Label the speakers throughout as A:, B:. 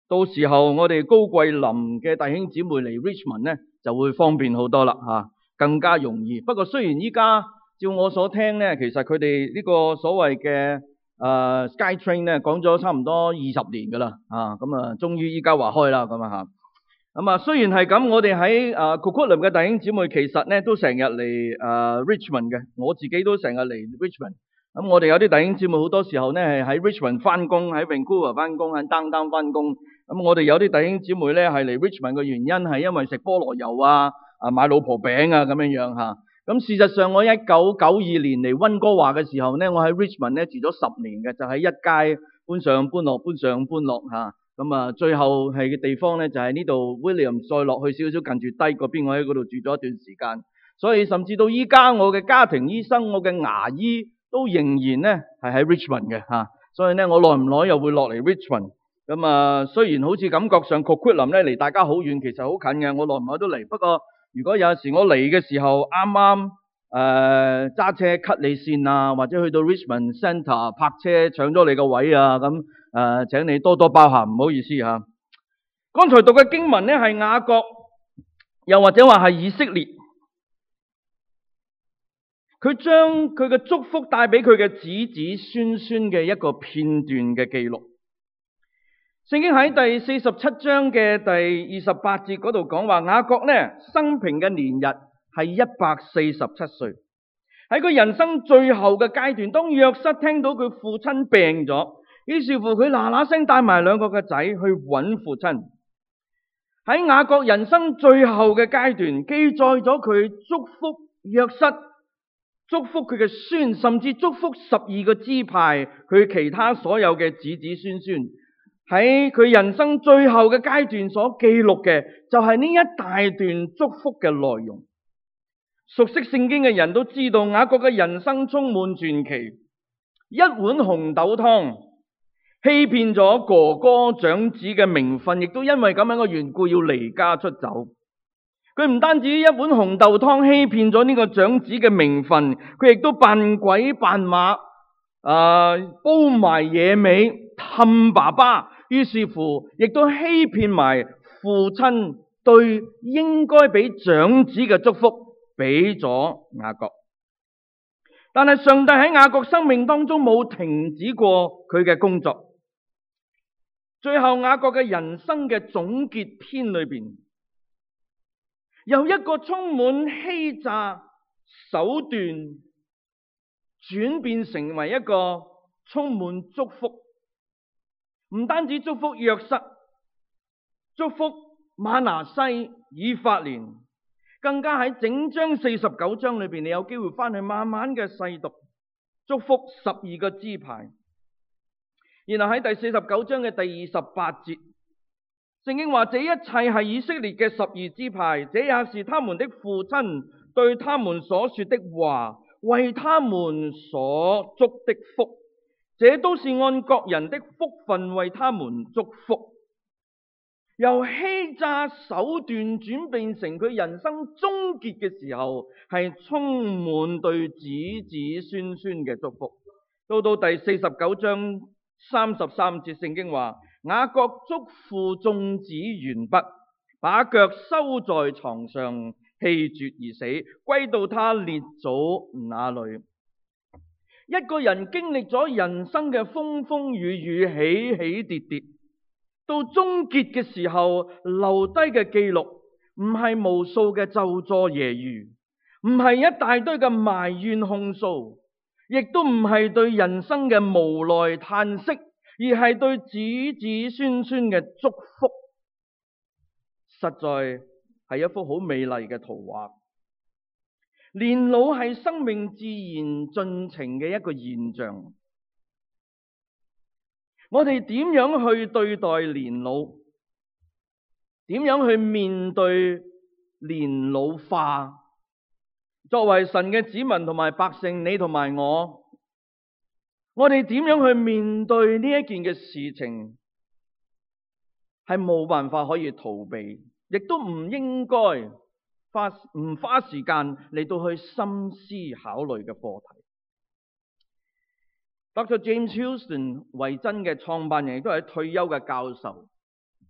A: 到時候我哋高貴林嘅弟兄姊妹嚟 Richmond 咧，就會方便好多啦嚇，更加容易。不過雖然依家照我所聽咧，其實佢哋呢個所謂嘅SkyTrain 咧講咗差唔多20年噶啦咁啊，終於依家話開啦咁啊嚇。咁啊，雖然係咁，我哋喺Coquitlam嘅弟兄姊妹其實咧都成日嚟Richmond 嘅，我自己都成日嚟 Richmond。咁我哋有啲弟兄姊妹好多時候咧係喺 Richmond 翻工，喺 Vancouver 翻工，喺 Downtown 翻工。咁我哋有啲弟兄姊妹咧係嚟 Richmond 嘅原因係因為食菠蘿油買老婆餅咁樣嚇。咁事實上我1992年嚟溫哥華嘅時候咧，我喺 Richmond 咧住咗10年嘅，就喺一街搬上搬落搬上搬落嚇。咁啊，最後係嘅地方咧就係呢度 William 再落去少少近住低嗰邊，我喺嗰度住咗一段時間。所以甚至到依家我嘅家庭醫生、我嘅牙醫都仍然咧係喺 Richmond 嘅嚇。所以咧我耐唔耐又會落嚟 Richmond。咁啊，雖然好似感覺上 Coquitlam 咧離大家好遠，其實好近嘅，我耐唔耐都嚟。不過如果有時我嚟嘅時候啱啱揸車 cut 你線啊，或者去到 Richmond Centre 泊車搶咗你個位啊，咁請你多多包涵，唔好意思嚇。剛才讀嘅經文咧係雅各，又或者話係以色列，佢將佢嘅祝福帶俾佢嘅子子孫孫嘅一個片段嘅記錄。聖經喺第47章嘅第28節嗰度講話，雅各呢生平嘅年日係147歲。喺佢人生最後嘅階段，當約瑟聽到佢父親病咗，於是乎佢嗱嗱聲帶埋2個嘅仔去揾父親。喺雅各人生最後嘅階段，記載咗佢祝福約瑟，祝福佢嘅孫，甚至祝福12個支派，佢其他所有嘅子子孫孫。喺佢人生最後嘅階段所記錄嘅，就係呢一大段祝福嘅內容。熟悉聖經嘅人都知道，雅各嘅人生充滿傳奇。一碗紅豆湯欺騙咗哥哥長子嘅名分，亦都因為咁樣嘅緣故要離家出走。佢唔單止一碗紅豆湯欺騙咗呢個長子嘅名分，佢亦都扮鬼扮馬，煲埋野味氹爸爸。於是乎，亦都欺騙埋父親對應該俾長子嘅祝福，俾咗雅各。但係上帝喺雅各生命當中冇停止過佢嘅工作。最後雅各嘅人生嘅總結篇裏邊，由一個充滿欺詐手段，轉變成為一個充滿祝福。唔單止祝福約瑟，祝福瑪拿西、以法蓮，更加喺整章49章裏邊，你有機會翻去慢慢嘅細讀，祝福12個支派。然後喺第49章嘅第28節，聖經話：這一切係以色列嘅12支派，這也是他們的父親對他們所說的話，為他們所祝的福。這都是按各人的福分為他們祝福。由欺詐手段轉變成佢人生終結嘅時候，係充滿對子子孫孫嘅祝福。到第49章33節，聖經話：雅各囑咐眾子完畢，把腳收在床上，氣絕而死，歸到他列祖那裏。一個人經歷咗人生嘅風風雨雨、起起跌跌，到終結嘅時候留低嘅記錄，唔係無數嘅咒詛揶揄，唔係一大堆嘅埋怨控訴，亦都唔係對人生嘅無奈嘆息，而係對子子孫孫嘅祝福。實在係一幅好美麗嘅圖畫。年老係生命自然進程嘅一個現象。我哋點樣去對待年老？點樣去面對年老化？作為神嘅子民同埋百姓，你同埋我哋點樣去面對呢一件嘅事情？係冇辦法可以逃避，亦都唔應該唔花時間嚟到去深思考慮嘅課題。Dr. James Houston 維真嘅創辦人，亦都係退休嘅教授。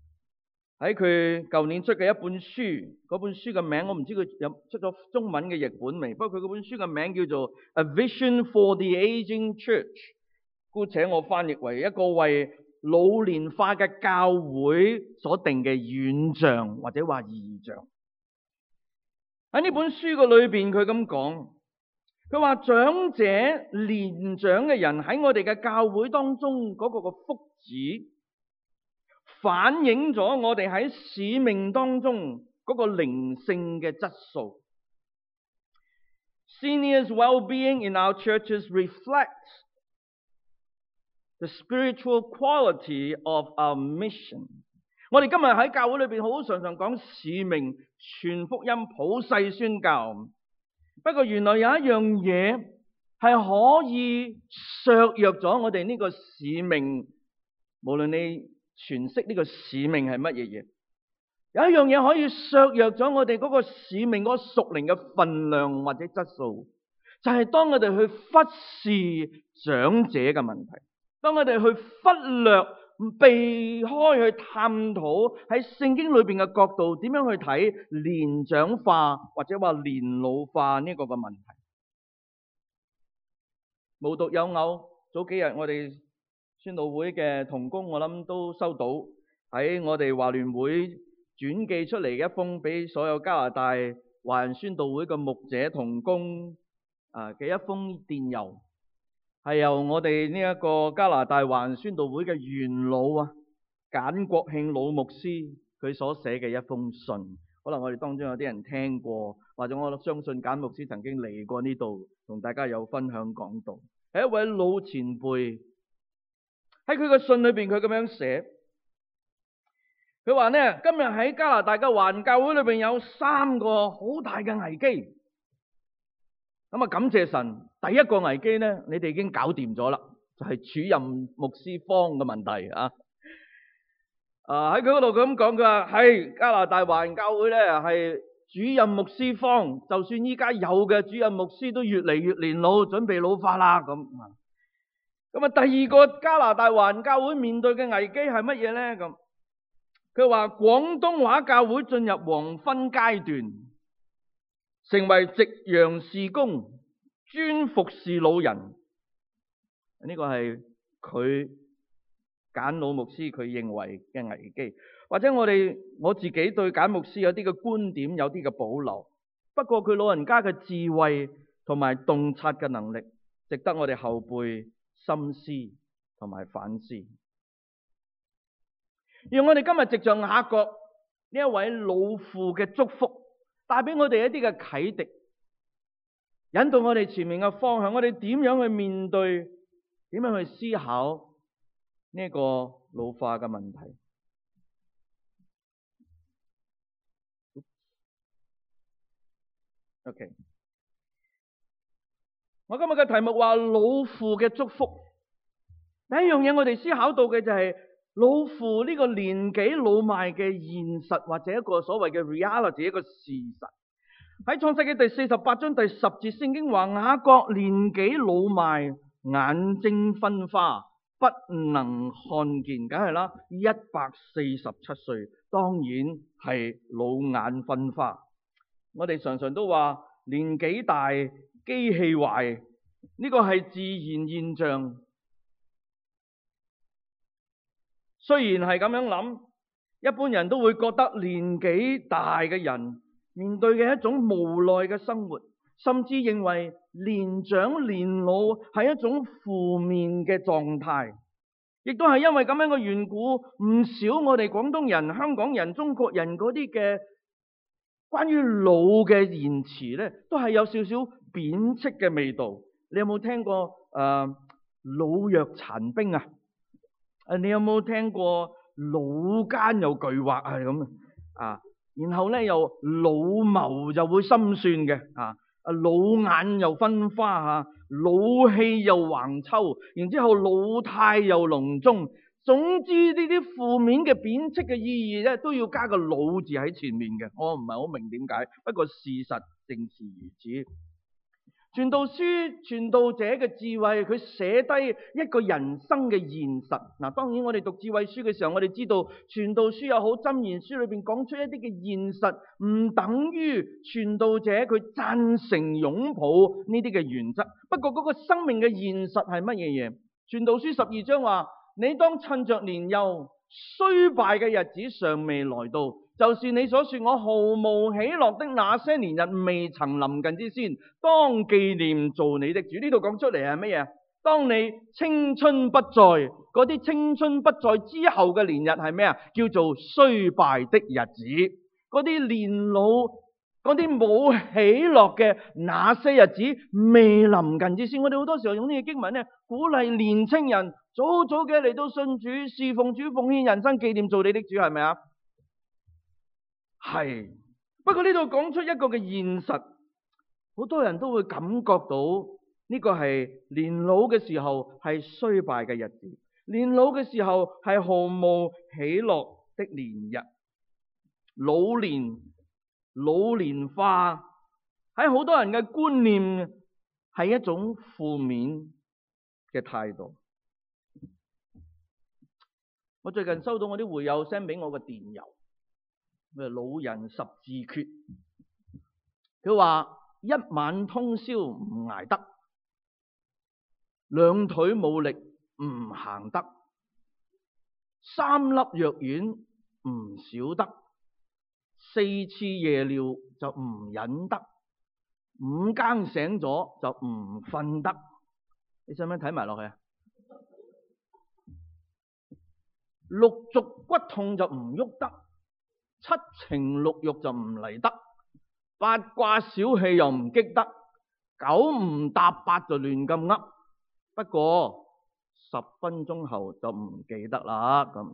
A: 喺佢舊年出嘅一本書，嗰本書嘅名我唔知佢有出咗中文嘅譯本未，不過佢嗰本書嘅名叫做《A Vision for the Aging Church》，姑且我翻譯為一個為老年化嘅教會所定嘅遠象或者話異象。喺呢本書嘅裏邊，佢咁講，佢話長者年長嘅人喺我哋嘅教會當中嗰個嘅福祉，反映咗我哋喺使命當中嗰個靈性嘅質素。Seniors' well-being in our churches reflects the spiritual quality of our mission。我哋今日喺教會裏邊好常常講使命、傳福音、普世宣教。不過原來有一樣嘢係可以削弱咗我哋呢個使命，無論你詮釋呢個使命係乜嘢嘢，有一樣嘢可以削弱咗我哋嗰個使命嗰個屬靈嘅分量或者質素，就係當我哋去忽視長者嘅問題，當我哋去忽略、避開去探討喺聖經裏邊嘅角度點樣去睇年長化或者話年老化呢個嘅問題。無獨有偶，早幾日我哋宣道會嘅同工，我諗都收到喺我哋華聯會轉寄出嚟嘅一封俾所有加拿大華人宣道會嘅牧者同工嘅一封電郵，係由我哋呢一個加拿大華人宣道會嘅元老簡國慶老牧師佢所寫嘅一封信。可能我哋當中有啲人聽過，或者我相信簡牧師曾經嚟過呢度同大家有分享講道，係一位老前輩。喺佢嘅信裏邊，佢咁樣寫，佢話呢，今日喺加拿大嘅華人教會裏邊有3個好大嘅危機。咁感謝神，第一個危機呢，你哋已經搞掂咗啦，就係主任牧師荒嘅問題啊。喺佢嗰度咁講，佢話係加拿大華人教會呢，係主任牧師荒，就算依家有嘅主任牧師都越嚟越年老，準備老化啦咁。第二個加拿大華人教會面對嘅危機係乜嘢呢？咁佢話廣東話教會進入黃昏階段，成為夕陽事工，專服侍老人。呢個係佢簡老牧師佢認為嘅危機，或者我自己對簡牧師有啲嘅觀點有啲嘅保留。不過佢老人家嘅智慧同埋洞察嘅能力，值得我哋後輩深思同埋反思。讓我哋今日藉着雅各呢一位老父嘅祝福，帶俾我哋一啲嘅啟迪，引導我哋前面嘅方向。我哋點樣去面對，點樣去思考呢個老化嘅問題。OK， 我今日嘅題目話老父嘅祝福。第一樣嘢我哋思考到嘅就係老父呢個年紀老邁嘅現實，或者一個所謂嘅 reality， 一個事實。喺創世記第48章第10節，聖經話雅各年紀老邁，眼睛昏花，不能看見。梗係啦，147歲，當然係老眼昏花。我哋常常都話年紀大機器壞，呢個係自然現象。雖然係咁樣諗，一般人都會覺得年紀大嘅人面對嘅一種無奈嘅生活，甚至認為年長年老係一種負面嘅狀態。亦都係因為咁樣嘅緣故，唔少我哋廣東人、香港人、中國人嗰啲嘅關於老嘅言辭呢，都係有少少貶斥嘅味道。你有冇聽過老弱殘兵啊？你有冇聽過老奸又巨猾啊？咁然後呢又老謀就會心算嘅老眼又昏花老氣又橫抽，然之後老態又隆中。總之呢啲負面嘅貶斥嘅意義咧，都要加個老字喺前面嘅。我唔係好明點解，不過事實正是如此。 傳道書傳道者嘅智慧，佢寫低一個人生嘅現實。嗱，當然我哋讀智慧書嘅時候，我哋知道傳道書又好，箴言書裏邊講出一啲嘅現實，唔等於傳道者佢贊成擁抱呢啲嘅原則。不過嗰個生命嘅現實係乜嘢嘢？傳道書12章話：你當趁着年幼，衰敗嘅日子尚未來到，就是你所說我毫無喜樂的那些年日未曾臨近之先，當紀念做你的主。呢度講出嚟係乜嘢？當你青春不在，嗰啲青春不在之後嘅年日係咩啊？叫做衰敗的日子。嗰啲年老，嗰啲冇喜樂嘅那些日子未臨近之先。我哋好多時候用呢個經文咧，鼓勵年青人早早嘅嚟到信主、侍奉主、奉獻人生、紀念做你的主，係咪啊？係。不過呢度講出一個嘅現實，好多人都會感覺到呢個係年老嘅時候係衰敗嘅日子，年老嘅時候係毫無喜樂的年日。老年化喺好多人嘅觀念係一種負面嘅態度。我最近收到我啲會友 send 俾我個電郵，老人十字訣。佢話一晚通宵唔捱得，兩腿冇力唔行得，3粒藥丸唔少得，4次夜尿就唔忍得，5更醒咗就唔瞓得。你使唔使睇埋落去啊？6軸骨痛就唔喐得，7情6慾就唔嚟得，8卦小氣又唔激得，9唔搭8就亂咁噏。不過10分鐘後就唔記得啦。咁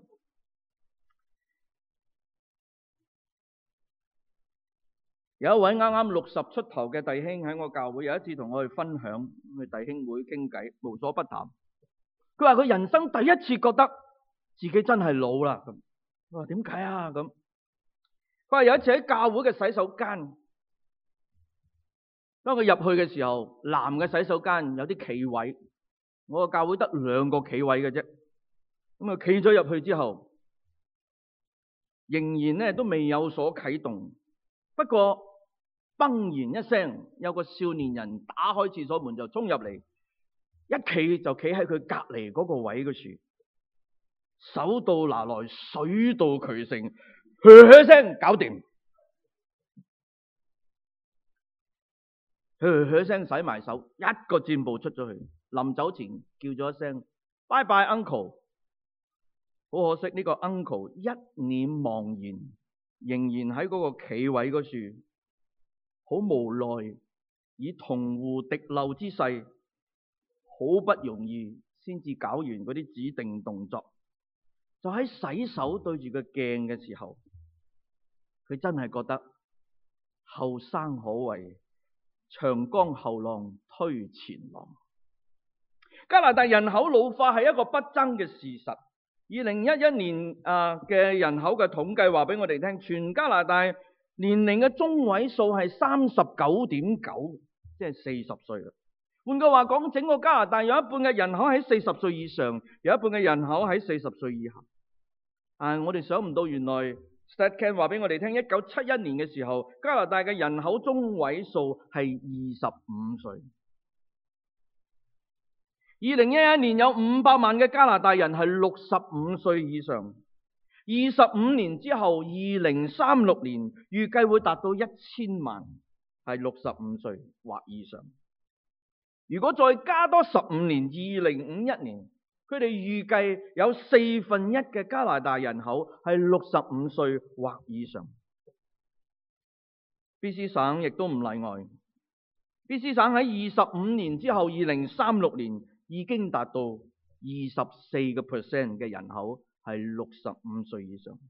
A: 有一位啱啱60出頭嘅弟兄喺我教會，有一次同我去分享，去弟兄會傾偈，無所不談。佢話佢人生第一次覺得自己真係老啦。咁我話點解啊？咁佢話有一次喺教會嘅洗手間，當佢入去嘅時候，男嘅洗手間有啲企位，我個教會得2個企位嘅啫。咁啊，企咗入去之後，仍然咧都未有所啟動。不過嘣然一聲，有個少年人打開廁所門就衝入嚟，一企就企喺佢隔籬嗰個位嘅處，手到拿來，水到渠成，噓聲搞掂，噓聲洗埋手，一個箭步出咗去。臨走前叫咗一聲拜拜 uncle。好可惜呢個 uncle 一臉茫然，仍然喺嗰個企位嗰處，好無奈，以銅壺滴漏之勢，好不容易先至搞完嗰啲指定動作。就喺洗手對住個鏡嘅時候，佢真係覺得後生可畏，長江後浪推前浪。加拿大人口老化係一個不爭嘅事實。2011年嘅人口嘅統計話俾我哋聽，全加拿大年齡嘅中位數係39.9，即係40歲啦。換句話講，整個加拿大有一半嘅人口喺40歲以上，有一半嘅人口喺40歲以下。我哋想唔到，原來 StatCan 話俾我哋聽，1971年嘅時候，加拿大嘅人口中位數係25歲。2011年有500萬嘅加拿大人係65歲以上，25年之後2036年預計會達到1000萬係65歲或以上。如果再加多15年，2051年佢哋預計有1/4嘅加拿大人口係65歲或以上。BC 省亦都唔例外。BC 省喺25年之後2036年已經達到24% 嘅人口係65歲以上。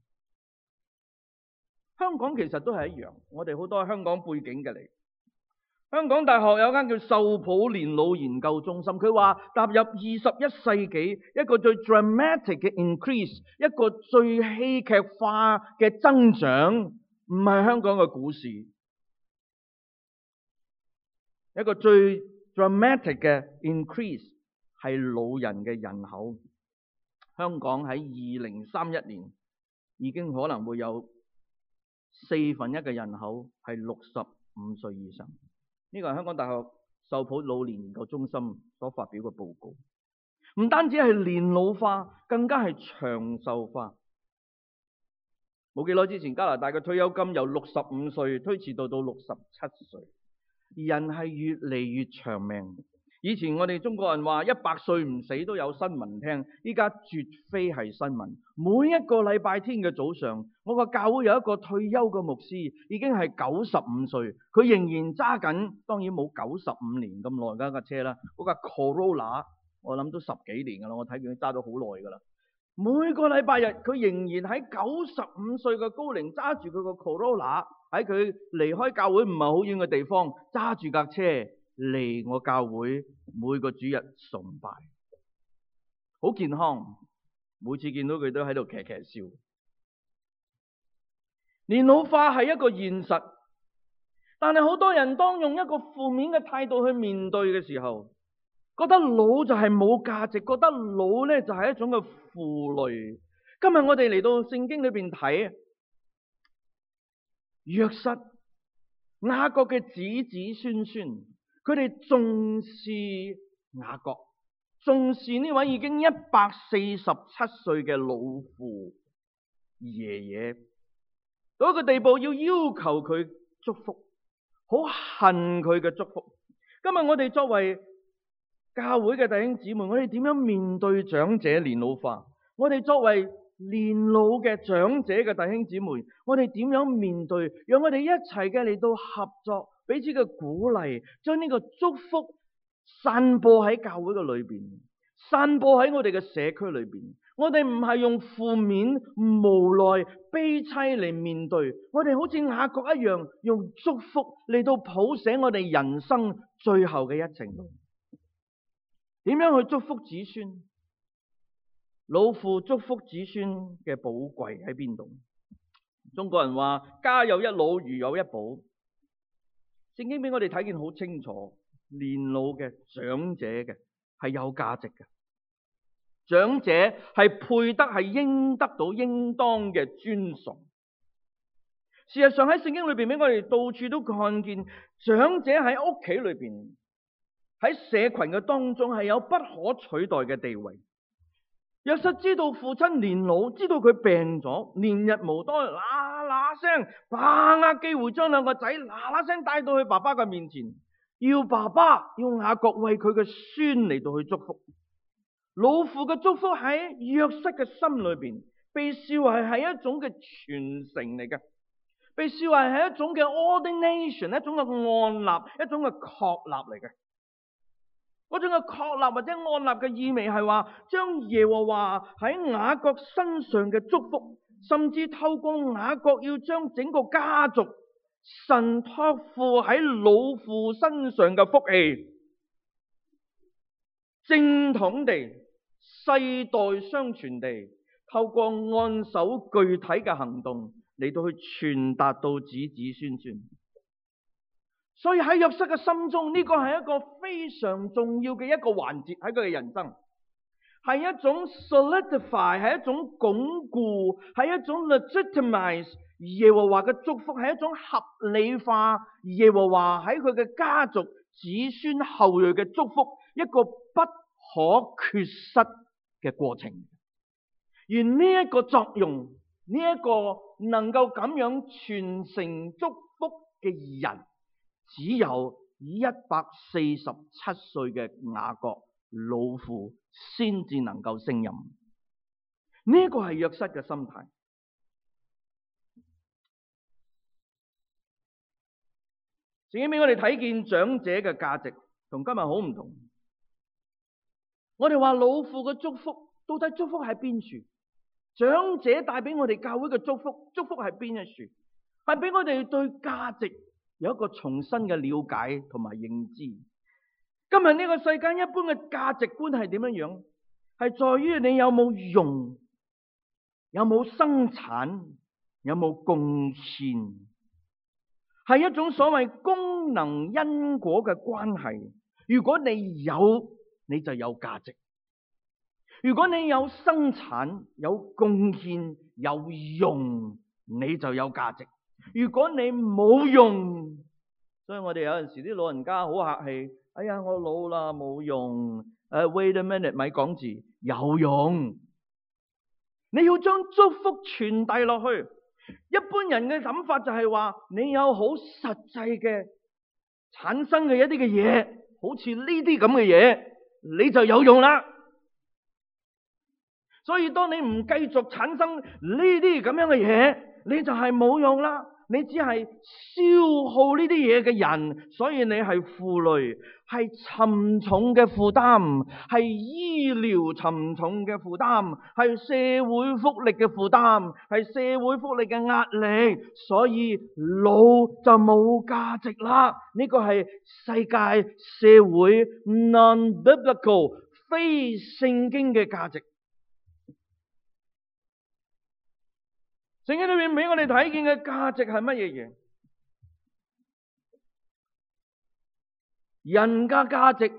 A: 香港其實都係一樣，我哋好多香港背景嘅嚟。香港大學有間叫秀普年老研究中心，佢話踏入21世紀，一個最 dramatic 嘅 increase， 一個最戲劇化嘅增長，唔係香港嘅股市， 一個最 dramatic 嘅 increase 係老人嘅人口。香港喺2031年已經可能會有1/4嘅人口係65歲以上。呢個係香港大學秀圃老年研究中心所發表嘅報告。唔單止係年老化，更加係長壽化。冇幾耐之前，加拿大嘅退休金由65歲推遲到67歲。人係越嚟越長命。以前我哋中國人話100歲唔死都有新聞聽，依家絕非係新聞。每一個禮拜天嘅早上，我個教會有一個退休嘅牧師，已經係95歲，佢仍然揸緊，當然冇95年咁耐嘅架車啦，嗰架 Corolla 我諗都10幾年噶啦，我睇見佢揸咗好耐噶啦。每個禮拜日，佢仍然喺95歲嘅高齡揸住佢個 Corolla， 喺佢離開教會唔係好遠嘅地方，揸住架車嚟我教會每個主日崇拜，好健康。每次見到佢都喺度騎騎笑。年老化係一個現實，但係好多人當用一個負面嘅態度去面對嘅時候，覺得老就係冇價值，覺得老呢就係一種嘅負累。今日我哋嚟到聖經裏邊睇約瑟、雅各嘅子子孫孫，佢哋重視雅各，重視呢位已經147歲嘅老父爺爺，到一個地步要求佢祝福，好恨佢嘅祝福。今日我哋作為教會嘅弟兄姊妹，我哋點樣面對長者年老化？我哋作為年老嘅長者嘅弟兄姊妹，我哋點樣面對？讓我哋一齊嘅嚟到合作，彼此嘅鼓勵，將呢個祝福散播喺教會嘅裏邊，散播喺我哋嘅社區裏邊。我哋唔係用負面、無奈、悲凄嚟面對，我哋好似雅各一樣，用祝福嚟到譜寫我哋人生最後嘅一程路。點樣去祝福子孫？老父祝福子孫嘅寶貴喺邊度？中國人話家有一老，如有一寶。聖經俾我哋睇見好清楚，年老嘅長者嘅係有價值嘅，長者係配得，係應得到應當嘅尊崇。事實上喺聖經裏邊俾我哋到處都看見，長者喺屋企裏邊，喺社群嘅當中係有不可取代嘅地位。約瑟知道父親年老，知道佢病咗，年日無多，嗱聲把握機會將兩個仔嗱聲帶到去爸爸嘅面前，要爸爸要雅各為佢嘅孫嚟到去祝福。老父嘅祝福喺約瑟嘅心裏邊，被視為係一種嘅傳承嚟嘅，被視為係一種嘅 ordination， 一種嘅按立，一種嘅確立嚟嘅。嗰種嘅確立或者按立嘅意味係話，將耶和華喺雅各身上嘅祝福，甚至透過雅各要將整個家族神託付喺老父身上嘅福氣，正統地、世代相傳地，透過按手具體嘅行動嚟到去傳達到子子孫孫。所以喺約瑟嘅心中，呢個係一個非常重要嘅一個環節喺佢嘅人生，係一種 solidify， 係一種鞏固，係一種 legitimize 耶和華嘅祝福，係一種合理化耶和華喺佢嘅家族子孫後裔嘅祝福，一個不可缺失嘅過程。而呢一個作用，呢一個能夠咁樣傳承祝福嘅人，只有147歲嘅雅各老父先至能夠勝任。呢個係約瑟嘅心態。聖經俾我哋睇見長者嘅價值同今日好唔同。我哋話老父嘅祝福，到底祝福喺邊處？長者帶俾我哋教會嘅祝福，祝福喺邊一處？係俾我哋對價值有一個重新嘅了解同埋認知。今日呢個世間一般嘅價值觀係點樣樣？係在於你有冇用，有冇生產，有冇貢獻。 係一種所謂功能因果嘅關係。如果你有，你就有價值；如果你有生產、有貢獻、有用，你就有價值。如果你冇用，所以我哋有陣時啲老人家好客氣，哎呀，我老啦冇用。Wait a minute， 咪講字，有用。你要將祝福傳遞落去。一般人嘅諗法就係話，你有好實際嘅產生嘅一啲嘅嘢，好似呢啲咁嘅嘢，你就有用啦。所以當你唔繼續產生呢啲咁樣嘅嘢，你就係冇用啦。你只係消耗呢啲嘢嘅人，所以你係負累，係沉重嘅負擔，係醫療沉重嘅負擔，係社會福利嘅負擔，係社會福利嘅壓力，所以老就冇價值啦。呢個係世界社會 non-biblical 非聖經嘅價值。聖經裏面俾我哋睇見嘅價值係乜嘢嘢？人嘅價值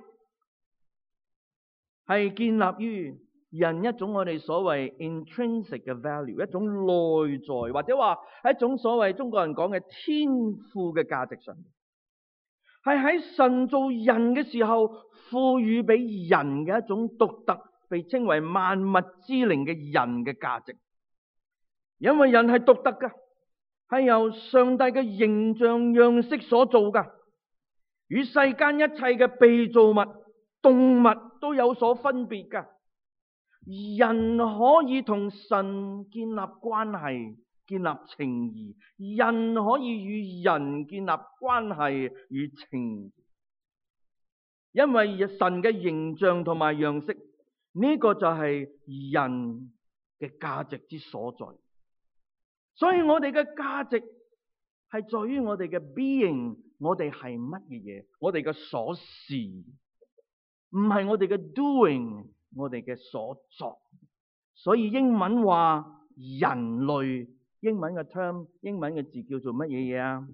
A: 係建立於人一種我哋所謂 intrinsic 嘅 value， 一種內在或者話係一種所謂中國人講嘅天賦嘅價值上面，係喺神造人嘅時候賦予俾人嘅一種獨特，被稱為萬物之靈嘅人嘅價值。因為人係獨特噶，係由上帝嘅形象樣式所做噶，與世間一切嘅被造物、動物都有所分別噶。人可以同神建立關係、建立情誼，人可以與人建立關係與情誼，因為神嘅形象同埋樣式，呢個就係人嘅價值之所在。所以我哋嘅價值係在於我哋嘅 being， 我哋係乜嘢嘢，我哋嘅所事，唔係我哋嘅 doing， 我哋嘅所作。所以英文話人類，英文嘅 term， 英文嘅字叫做乜嘢嘢啊？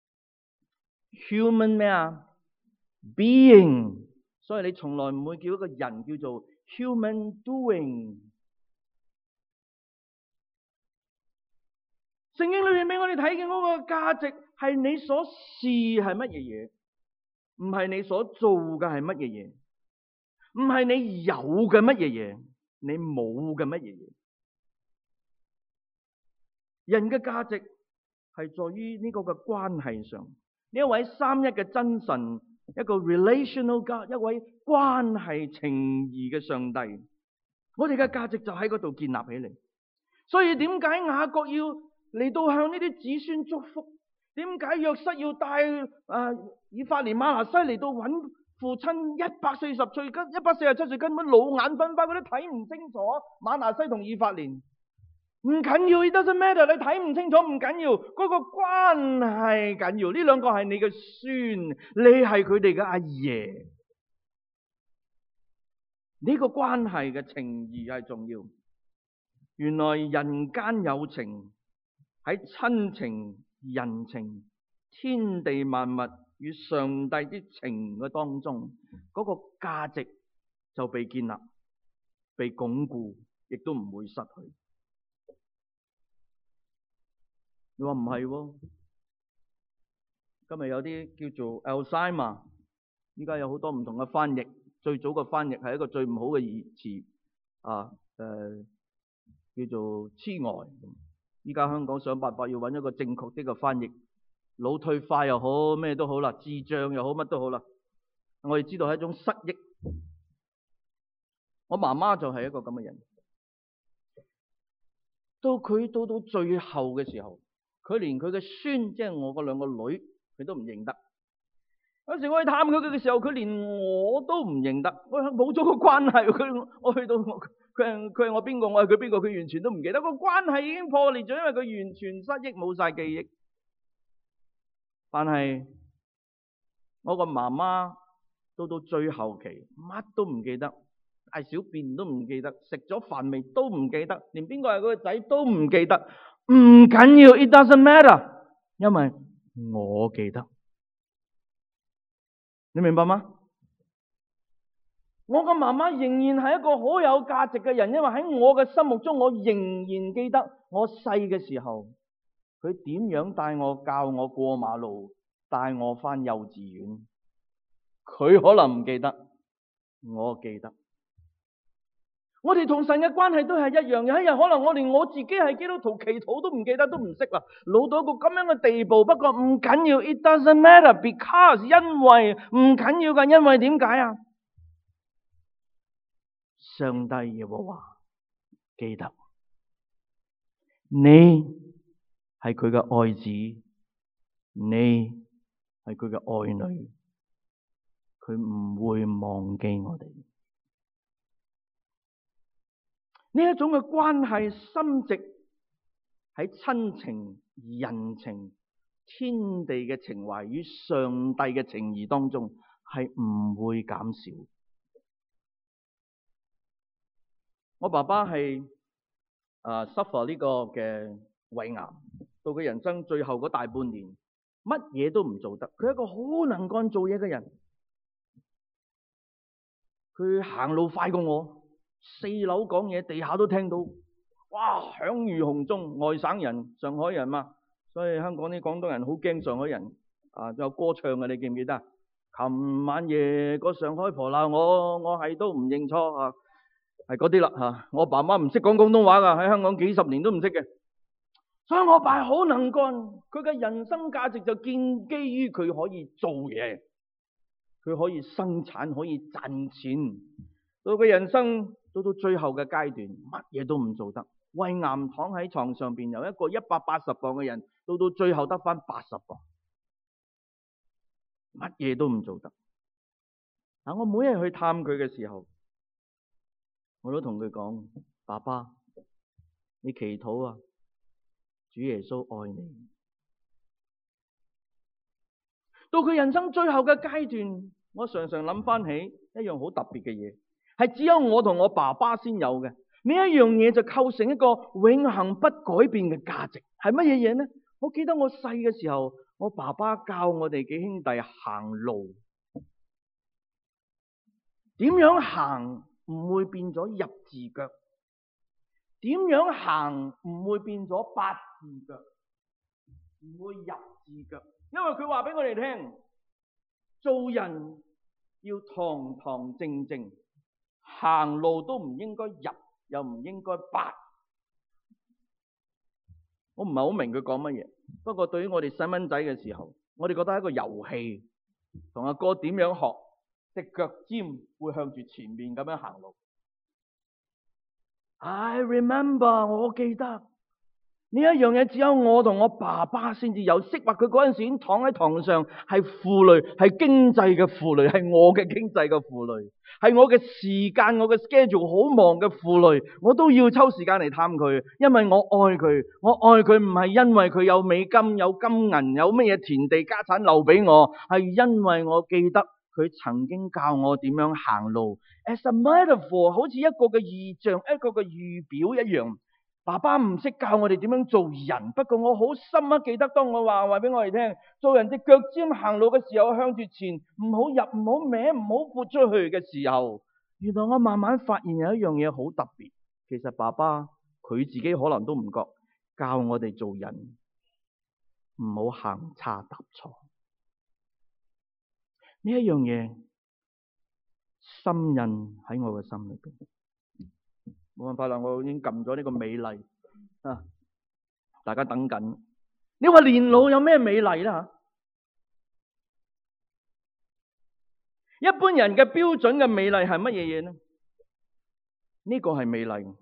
A: human 咩啊？ being。所以你從來唔會叫一個人叫做 human doing。聖經裏面俾我哋睇見嗰個價值係你所是係乜嘢嘢，唔係你所做嘅係乜嘢嘢，唔係你有嘅乜嘢嘢，你冇嘅乜嘢嘢。人嘅價值係在於呢個嘅關係上，呢一位三一嘅真神，一個 relational God， 一位關係情誼嘅上帝，我哋嘅價值就喺嗰度建立起嚟。所以點解雅各要嚟到向呢啲子孫祝福？點解約瑟要帶以法蓮、瑪拿西嚟到揾父親140歲、147歲根本老眼昏花，嗰啲睇唔清楚瑪拿西同以法蓮？唔緊要 ，it doesn't matter， 你睇唔清楚唔緊要，嗰個關係緊要。呢兩個係你嘅孫，你係佢哋嘅阿爺，呢個關係嘅情誼係重要。原來人間有情，喺親情、人情、天地萬物與上帝之情嘅當中，嗰個價值就被建立、被鞏固，亦都唔會失去。你話唔係喎？今日有啲叫做 Alzheimer， 依家有好多唔同嘅翻譯。最早嘅翻譯係一個最唔好嘅詞叫做痴呆。依家香港想辦法要揾一個正確啲嘅翻譯，腦退化又好，咩都好啦，智障又好，乜都好啦。我哋知道係一種失憶。我媽媽就係一個咁嘅人。到佢到最後嘅時候，佢連佢嘅孫，即係我嗰兩個女，佢都唔認得。有時我去探佢嘅時候，佢連我都唔認得。我冇咗個關係，我去到佢係我邊個，我係佢邊個，佢完全都唔記得。個關係已經破裂咗，因為佢完全失憶，冇晒記憶。但係我個媽媽到最後期，乜都唔記得，大小便都唔記得，食咗飯未都唔記得，連邊個係佢個仔都唔記得。唔緊要，it doesn't matter，因為我記得。你明白嗎？我個媽媽仍然係一個好有價值嘅人，因為喺我嘅心目中，我仍然記得我細嘅時候，佢點樣帶我教我過馬路，帶我返幼稚園。佢可能唔記得，我記得。我哋同神嘅關係都係一樣，有一日可能我連我自己係基督徒祈禱都唔記得，都唔識啦，老到一個咁樣嘅地步。不過唔緊要 ，it doesn't matter because 因為唔緊要㗎，因為點解啊？上帝耶和華記得你係佢嘅愛子，你係佢嘅愛女，佢唔會忘記我哋。呢一種嘅關係深植喺親情、人情、天地嘅情懷與上帝嘅情誼當中，係唔會減少。我爸爸係suffer 呢個嘅胃癌，到佢人生最後嗰大半年，乜嘢都唔做得。佢係一個好能幹做嘢嘅人，佢行路快過我。4樓講嘢，地下都聽到，哇，響如洪鐘。外省人，上海人嘛，所以香港啲廣東人好驚上海人。有歌唱嘅，你記唔記得？琴晚夜個上海婆鬧我係都唔認錯啊，係嗰啲啦吓。我爸媽唔識講廣東話噶，喺香港幾十年都唔識嘅。所以我爸好能幹，佢嘅人生價值就建基於佢可以做嘢，佢可以生產，可以賺錢。到佢人生到最後嘅階段，乜嘢都唔做得，胃癌躺喺床上邊，由一個180磅嘅人，到最後得返80磅，乜嘢都唔做得。我每日去探佢嘅時候，我都同佢講：爸爸，你祈禱啊，主耶穌愛你。到佢人生最後嘅階段，我常常諗返起一樣好特別嘅嘢。係只有我同我爸爸先有嘅，呢一樣嘢就構成一個永恆不改變嘅價值。係乜嘢嘢呢？我記得我細嘅時候，我爸爸教我哋幾兄弟行路，點樣行唔會變咗入字腳，點樣行唔會變咗八字腳，唔會入字腳。因為佢話俾我哋聽，做人要堂堂正正。行路都唔應該入，又唔應該八。我唔係好明佢講乜嘢，不過對於我哋細蚊仔嘅時候，我哋覺得係一個遊戲，同阿哥點樣學，隻腳尖會向住前面咁樣行路。I remember， 我記得呢一樣嘢只有我同我爸爸先至有，識話佢嗰陣時已經躺喺床上，係負累，係經濟嘅負累，係我嘅經濟嘅負累，係我嘅時間，我嘅 schedule 好忙嘅負累，我都要抽時間嚟探佢，因為我愛佢。我愛佢唔係因為佢有美金、有金銀、有乜嘢田地家產留俾我，係因為我記得佢曾經教我點樣行路。As a metaphor， 好似一個嘅意象，一個嘅預表一樣。爸爸唔識教我哋點樣做人，不過我好深刻記得，當我話俾我哋聽，做人隻腳尖行路嘅時候向住前，唔好入，唔好歪，唔好豁出去嘅時候，原來我慢慢發現有一樣嘢好特別。其實爸爸佢自己可能都唔覺，教我哋做人唔好行差踏錯。呢一樣嘢深印喺我嘅心裏邊。冇辦法啦，我已經撳咗呢個美麗啊！大家等緊。你話年老有咩美麗啦？一般人嘅標準嘅美麗係乜嘢嘢呢？呢個係美麗。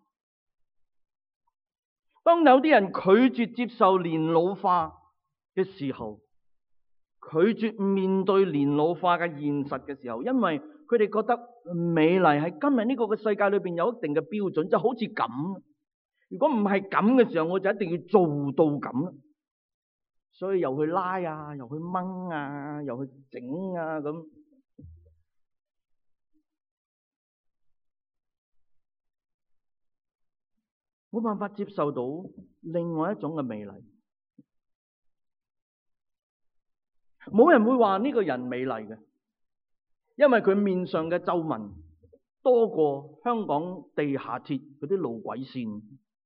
A: 當有啲人拒絕接受年老化嘅時候，拒絕面對年老化嘅現實嘅時候，因為佢哋覺得美麗喺今日呢個嘅世界裏邊有一定嘅標準，就好似咁。如果唔係咁嘅時候，我就一定要做到咁。所以又去拉啊，又去掹啊，又去整啊咁。冇辦法接受到另外一種嘅美麗。 冇人會話呢個人美麗嘅，因為佢面上嘅皺紋多過香港地下鐵嗰啲路軌線。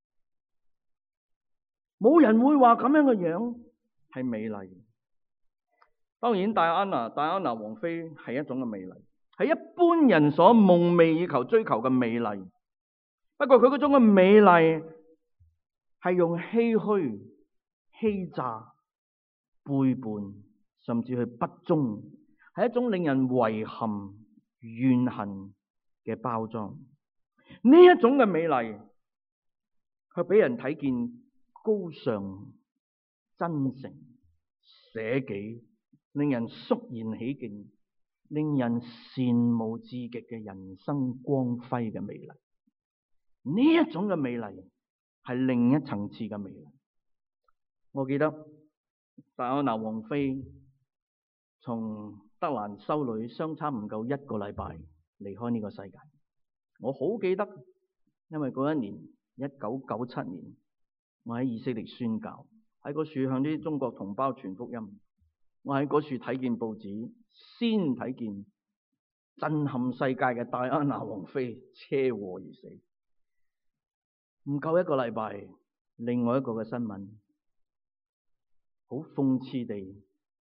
A: 冇人會話咁樣嘅樣係美麗。當然戴安娜王妃係一種嘅美麗，係一般人所夢寐以求追求嘅美麗。不過佢嗰種嘅美麗係用唏噓、欺詐、背叛，甚至去不忠，係一種令人遺憾、怨恨嘅包裝。呢一種嘅美麗，佢俾人睇見高尚、真誠、捨己，令人肅然起敬，令人羨慕至極嘅人生光輝嘅美麗。呢一種嘅美麗係另一層次嘅美麗。我記得戴安娜王妃從德蘭修女相差唔夠1個禮拜離開呢個世界。我好記得，因為嗰一年1997年，我喺以色列宣教，喺嗰處向啲中國同胞傳福音。我喺嗰處睇見報紙，先睇見震撼世界嘅戴安娜王妃車禍而死。唔夠1個禮拜，另外一個嘅新聞，好諷刺地，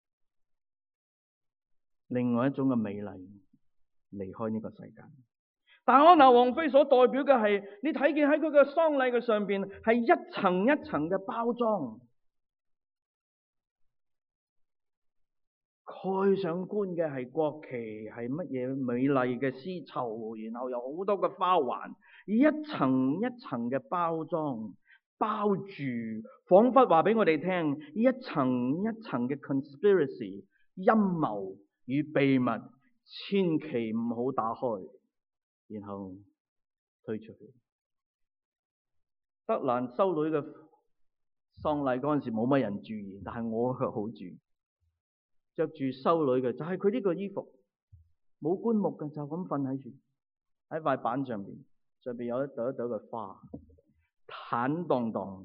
A: 另外一種嘅美麗離開呢個世界。戴安娜王妃所代表嘅係，你睇見喺佢嘅喪禮嘅上邊係一層一層嘅包裝，蓋上冠嘅係國旗，係乜嘢美麗嘅絲綢，然後有好多嘅花環，一層一層嘅包裝包住，仿佛話俾我哋聽，一層一層嘅 conspiracy 陰謀與秘密，千祈唔好打開，然後推出去。德蘭修女嘅喪禮嗰陣時冇乜人注意，但係我卻好注意。着住修女嘅就係佢呢個衣服，冇棺木嘅，就咁瞓喺住喺塊板上邊，上邊有一朵一朵嘅花，坦蕩蕩，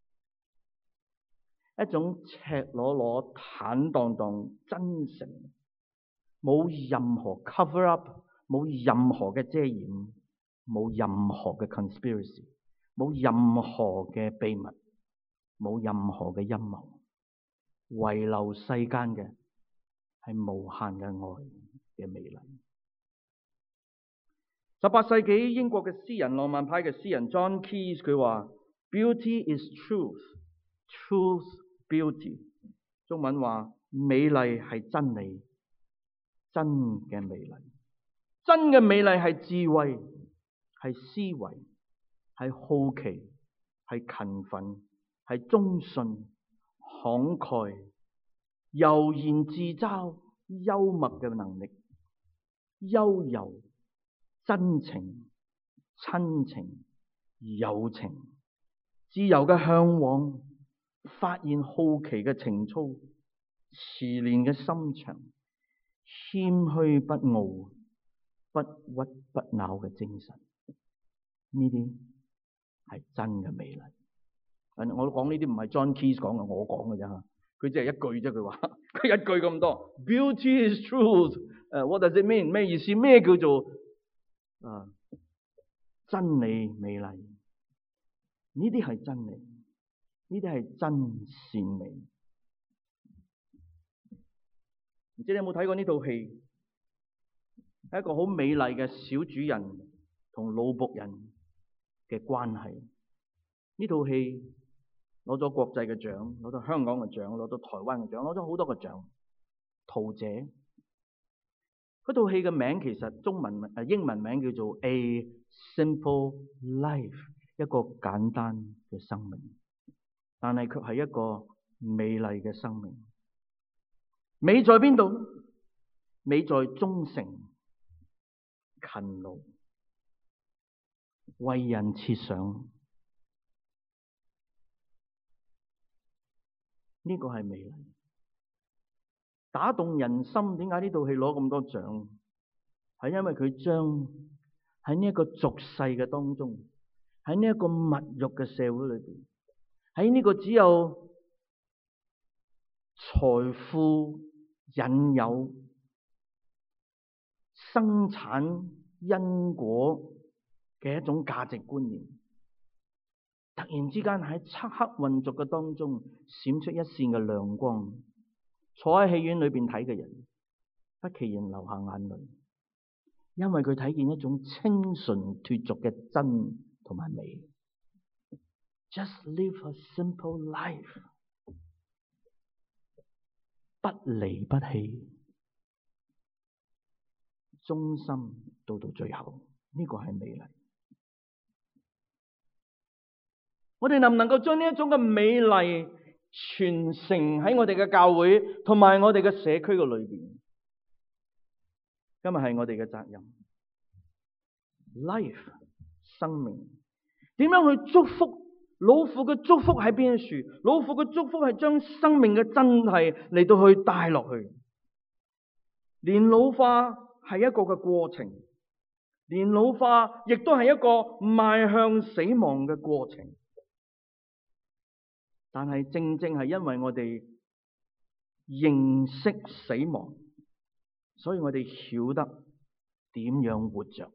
A: 一種赤裸裸、坦蕩蕩、真誠，冇任何 cover up， 冇任何嘅遮掩，冇任何嘅 conspiracy， 冇任何嘅秘密，冇任何嘅陰謀，遺留世間嘅係無限嘅愛嘅美麗。18世紀英國嘅詩人，浪漫派嘅詩人 John Keats 佢話 Beauty is truth, truth beauty。中文話美麗係真理，真嘅美麗，真嘅美麗係智慧，係思維，係好奇，係勤奮，係忠信，慷慨，悠然自嘲，幽默嘅能力，悠柔，真情，親情，友情，自由嘅向往，發現好奇嘅情操，慈憐嘅心腸，謙虛不傲，不屈不撓嘅精神，呢啲係真嘅美麗。我講呢啲唔係 John Keats 講嘅，我講嘅啫。佢只係一句啫，佢話佢一句咁多。Beauty is truth。What does it mean？ 咩意思？咩叫做真理美麗？呢啲係真理，呢啲係真善美。唔知你有冇睇過呢套戲？係一個好美麗嘅小主人同老僕人嘅關係。呢套戲攞咗國際嘅獎，攞咗香港嘅獎，攞咗台灣嘅獎，攞咗好多個獎。桃姐嗰套戲嘅名其實英文名叫做 A Simple Life， 一個簡單嘅生命，但係卻係一個美麗嘅生命。美在邊度？美在忠誠、勤勞、為人設想。呢個係美麗，打動人心。點解呢套戲攞咁多獎？係因為佢將喺呢一個俗世嘅當中，喺呢一個物欲嘅社會裏邊，喺呢個只有財富引誘、生產因果嘅一種價值觀念，突然之間喺漆黑混濁嘅當中閃出一線嘅亮光，坐喺戲院裏邊睇嘅人不其然流下眼淚，因為佢睇見一種清純脫俗嘅真同埋美。Just live a simple life， 不離不棄，忠心到最後，呢個係美麗。我哋能唔能夠將呢一種嘅美麗傳承喺我哋嘅教會同埋我哋嘅社區嘅裏邊？今日係我哋嘅責任。Life， 生命，點樣去祝福？老父嘅祝福喺邊處？老父嘅祝福係將生命嘅真諦嚟到去帶落去。年老化係一個嘅過程，年老化亦都係一個邁向死亡嘅過程。但係正正係因為我哋認識死亡，所以我哋曉得點樣活着。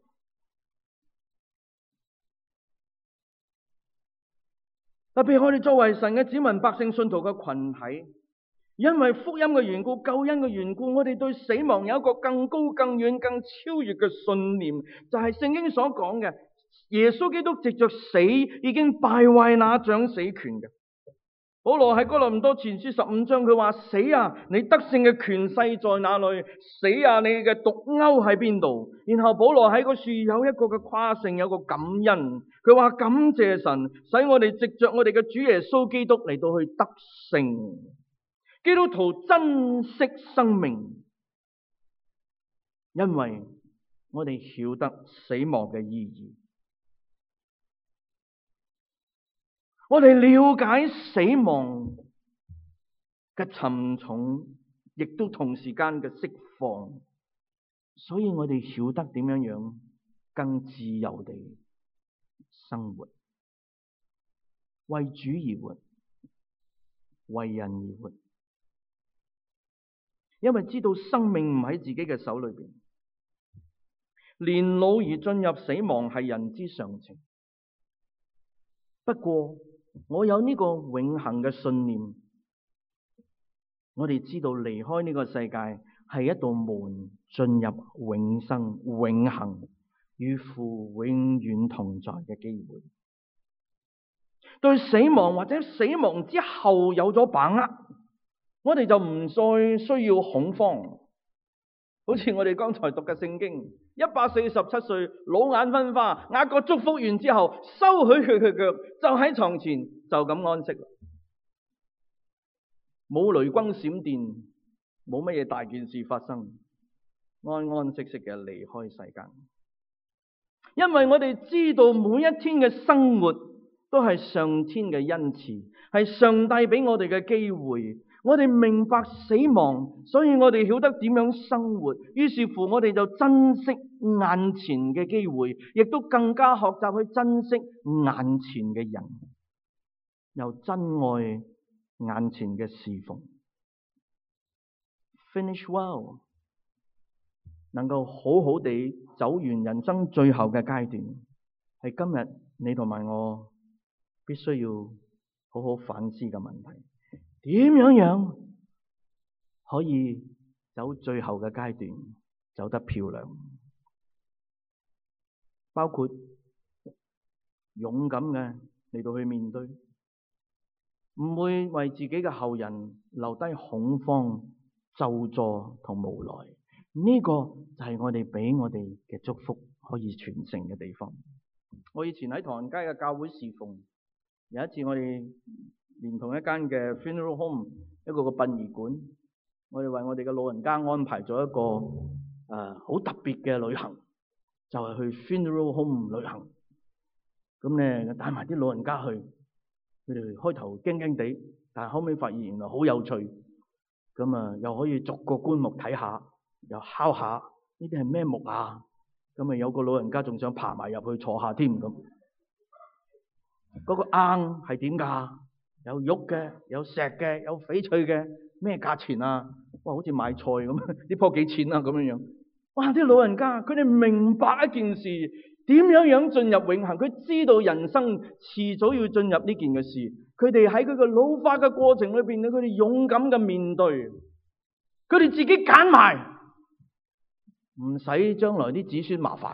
A: 特別我哋作為神嘅子民、百姓、信徒嘅群體，因為福音嘅緣故、救恩嘅緣故，我哋對死亡有一個更高、更遠、更超越嘅信念，就係聖經所講嘅，耶穌基督藉着死已經敗壞那掌死權嘅。保羅喺哥林多前書15章佢話：死啊，你得勝嘅權勢在哪裏？死啊，你嘅毒鈎喺邊度？然後保羅喺嗰處有一個嘅誇勝，有個感恩。佢話感謝神，使我哋藉着我哋嘅主耶穌基督嚟到去得勝。基督徒珍惜生命，因為我哋曉得死亡嘅意義。我哋了解死亡嘅沉重，亦都同時間嘅釋放，所以我哋曉得點樣更自由地生活，為主而活，為人而活，因為知道生命唔喺自己嘅手裏邊，年老而進入死亡係人之常情。不過我有呢個永恆嘅信念，我哋知道離開呢個世界係一道門，進入永生、永恆與父永遠同在嘅機會。對死亡或者死亡之後有咗把握，我哋就唔再需要恐慌。好似我哋剛才讀嘅聖經，147歲老眼昏花，雅各祝福完之後，收起佢嘅腳，就喺床前就咁安息啦。冇雷轟閃電，冇乜嘢大件事發生，安安息息嘅離開世間。因為我哋知道每一天嘅生活都係上天嘅恩賜，係上帝俾我哋嘅機會。我哋明白死亡，所以我哋曉得點樣生活。於是乎，我哋就珍惜眼前嘅機會，亦都更加學習去珍惜眼前嘅人，又珍愛眼前嘅侍奉。Finish well， 能夠好好地走完人生最後嘅階段，係今日你同埋我必須要好好反思嘅問題。點樣可以走最後嘅階段，走得漂亮？包括勇敢嘅嚟到去面對，唔會為自己嘅後人留低恐慌、咒詛同無奈。呢個就係我哋俾我哋嘅祝福可以傳承嘅地方。我以前喺唐人街嘅教會侍奉，有一次我哋連同一間嘅 funeral home， 一個嘅殯儀館，我哋為我哋嘅老人家安排咗一個好特別嘅旅行，就係去 funeral home 旅行。咁咧帶埋啲老人家去，佢哋開頭驚驚地，但係後尾發現原來好有趣。咁又可以逐個棺木睇下，又敲下呢啲係咩木啊？咁有個老人家仲想爬埋入去坐下添咁。嗰個罌係點㗎？有玉嘅，有石嘅，有翡翠嘅，咩價錢啊？ 哇，好似買菜咁，呢棵幾錢啊咁樣樣。哇！啲老人家佢哋明白一件事，點樣進入永恆，佢知道人生遲早要進入呢件嘅事。佢哋喺佢個老化嘅過程裏邊咧，佢哋勇敢嘅面對，佢哋自己揀埋，唔使將來啲子孫麻煩。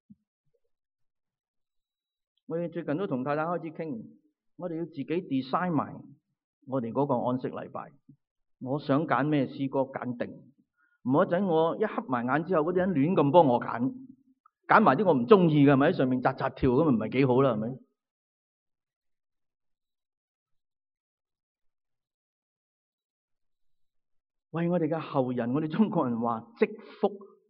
A: 我哋最近都同太太開始傾，我哋要自己 design 埋我哋嗰個安息禮拜。我想揀咩詩歌揀定，唔好一陣我一黑埋眼之後，嗰啲人亂咁幫我揀埋啲我唔中意嘅，咪喺上面扎扎跳咁，唔係幾好啦，係咪？為我哋嘅後人，我哋中國人話積福，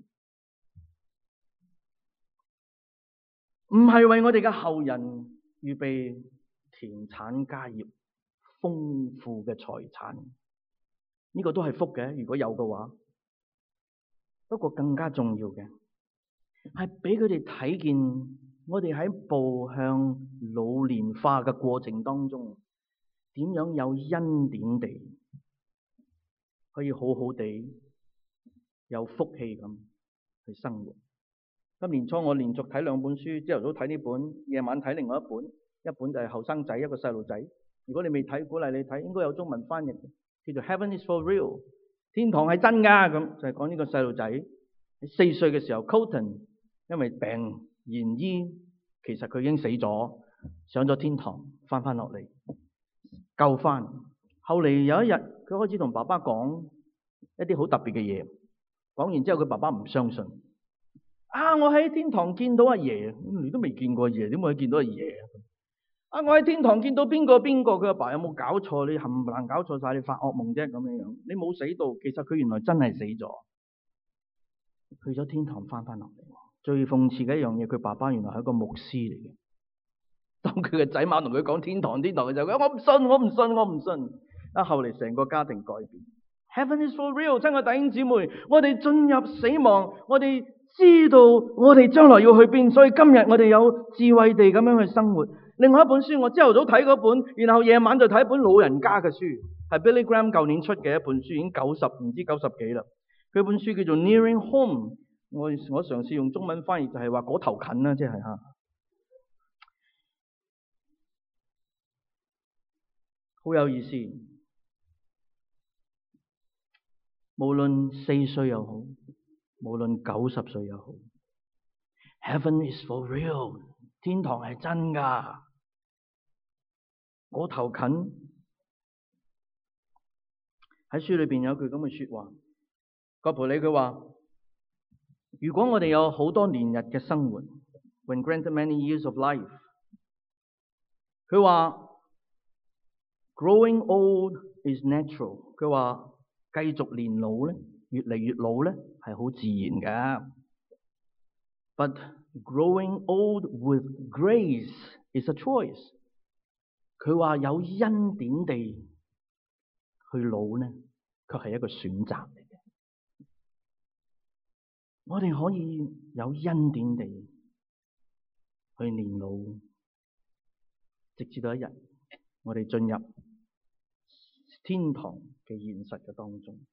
A: 唔係為我哋嘅後人預備田產家業、豐富嘅財產，呢個都係福嘅，如果有嘅話。不過更加重要嘅係俾佢哋睇見，我哋喺步向老年化嘅過程當中，點樣有恩典地可以好好地有福氣咁去生活。今年初我連續睇2本書，朝頭早睇呢本，夜晚睇另外一本，一本就係後生仔，一個細路仔。如果你未睇，鼓勵你睇，應該有中文翻譯，叫做 Heaven is for real。天堂係真㗎，咁就係講呢個細路仔喺4歲嘅時候 Colton 因為病延醫，其實佢已經死咗，上咗天堂，翻落嚟救翻。後嚟有一日，佢開始同爸爸講一啲好特別嘅嘢，講完之後佢爸爸唔相信。我喺天堂見到阿爺，你都未見過阿爺，點會見到阿爺？我喺天堂見到邊個？佢阿爸有冇搞錯？你冚唪唥搞錯晒，你發惡夢啫咁樣。你冇死到，其實佢原來真係死咗，去咗天堂翻落嚟。最諷刺嘅一樣嘢，佢爸爸原來係一個牧師嚟嘅。當佢嘅仔馬同佢講天堂嘅時候，我唔信。後嚟成個家庭改變。Heaven is for real， 親愛弟兄姊妹，我哋進入死亡，我哋知道我哋將來要去邊，所以今日我哋有智慧地咁樣去生活。另外一本書，我朝頭早睇嗰本，然後夜晚就睇一本老人家嘅書，係 Billy Graham 舊年出嘅一本書，已經90唔知90幾啦。佢本書叫做 Nearing Home， 我嘗試用中文翻譯就係話嗰頭近啦，即係吓，好有意思。無論4歲又好，無論90歲又好， Heaven is for real， 天堂係真噶，嗰頭近。喺書裏邊有句咁嘅說話，葛培理佢話，如果我哋有好多年日嘅生活 ，when granted many years of life， 佢話 growing old is natural， 佢話繼續年老咧，越嚟越老咧，係好自然㗎。But growing old with grace is a choice。佢話有恩典地去老咧，卻係一個選擇嚟嘅。我哋可以有恩典地去年老，直至到一日，我哋進入天堂嘅現實嘅當中。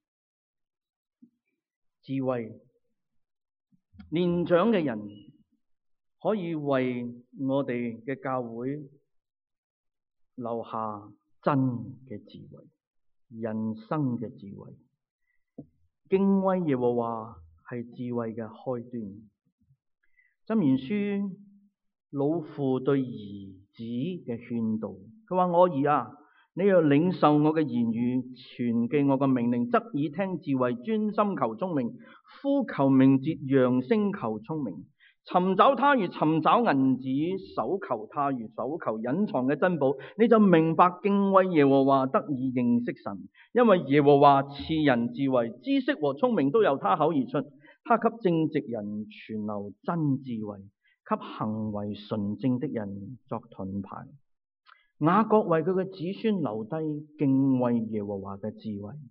A: 智慧年長嘅人可以為我哋嘅教會留下真嘅智慧，人生嘅智慧。敬畏耶和華係智慧嘅開端。箴言書老父對兒子嘅勸導，佢話：我兒啊，你要領受我嘅言語，存記我嘅命令，側耳聽智慧，專心求聰明，呼求明哲，揚聲求聰明。尋找他如尋找銀子，搜求他如搜求隱藏嘅珍寶。你就明白敬畏耶和華，得以認識神。因為耶和華賜人智慧，知識和聰明都由他口而出。他給正直人存留真智慧，給行為純正的人作盾牌。雅各為佢嘅子孫留低敬畏耶和華嘅智慧，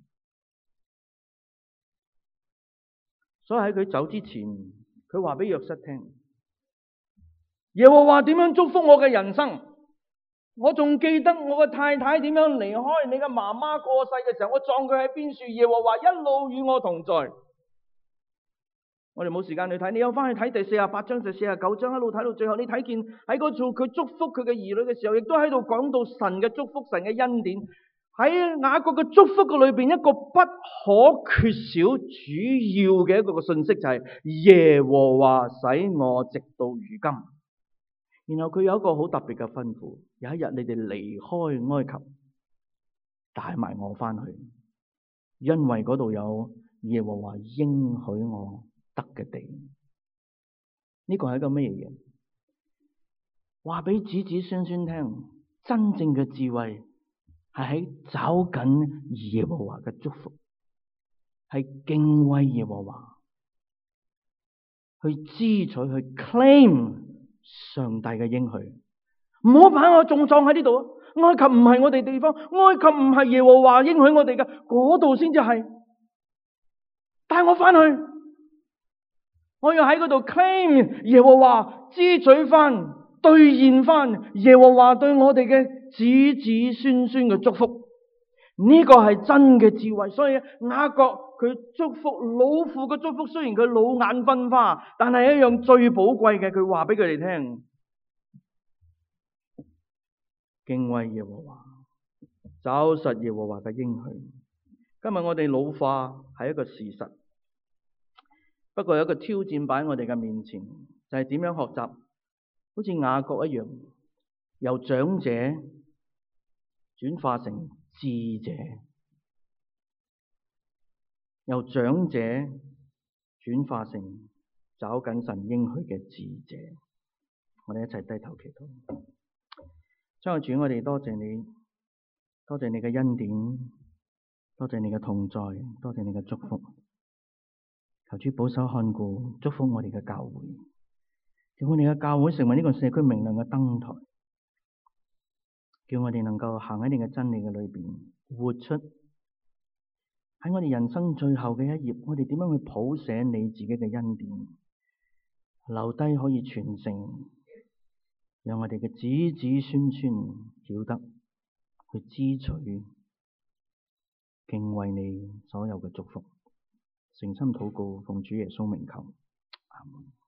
A: 所以喺佢走之前，佢話俾約瑟聽，耶和華點樣祝福我嘅人生？ 我仲記得我嘅太太點樣離開你嘅媽媽過世嘅時候，我葬佢喺邊處，耶和華一路與我同在。我哋冇時間去睇，你有翻去睇第48章、第49章，一路睇到最後，你睇見喺嗰度佢祝福佢嘅兒女嘅時候，亦都喺度講到神嘅祝福、神嘅恩典。喺雅各嘅祝福嘅裏邊，一個不可缺少、主要嘅一個信息就係耶和華使我直到如今。然後佢有一個好特別嘅吩咐，有一日你哋離開埃及，帶埋我翻去，因為嗰度有耶和華應許我得嘅地。呢個係一個咩嘢？話俾子子孫孫聽，真正嘅智慧係喺找緊耶和華嘅祝福，係敬畏耶和華，去支取、去 claim 上帝嘅應許。唔好把我仲葬喺呢度啊！埃及唔係我哋地方，埃及唔係耶和華應許我哋嘅，嗰度先至係。帶我翻去，我要喺嗰度 claim 耶和華，支取翻、兌現翻耶和華對我哋嘅子子孫孫嘅祝福。呢個係真嘅智慧。所以雅各佢祝福老父嘅祝福，雖然佢老眼昏花，但係一樣最寶貴嘅，佢話俾佢哋聽：敬畏耶和華，找實耶和華嘅應許。今日我哋老化係一個事實，不過有一個挑戰擺喺我哋嘅面前，就係點樣學習好似雅各一樣，由長者轉化成智者，由長者轉化成找緊神應許嘅智者。我哋一齊低頭祈禱。親愛的主，我哋多謝你，多謝你嘅恩典，多謝你嘅同在，多謝你嘅祝福。求主保守看顧，祝福我哋嘅教會，叫我哋嘅教會成為呢個社區明亮嘅燈台，叫我哋能夠行喺你嘅真理嘅裏邊，活出喺我哋人生最後嘅一頁，我哋點樣去譜寫你自己嘅恩典，留低可以傳承，讓我哋嘅子子孫孫曉得去支取敬畏你所有嘅祝福。誠心禱告，奉主耶穌名求，阿門。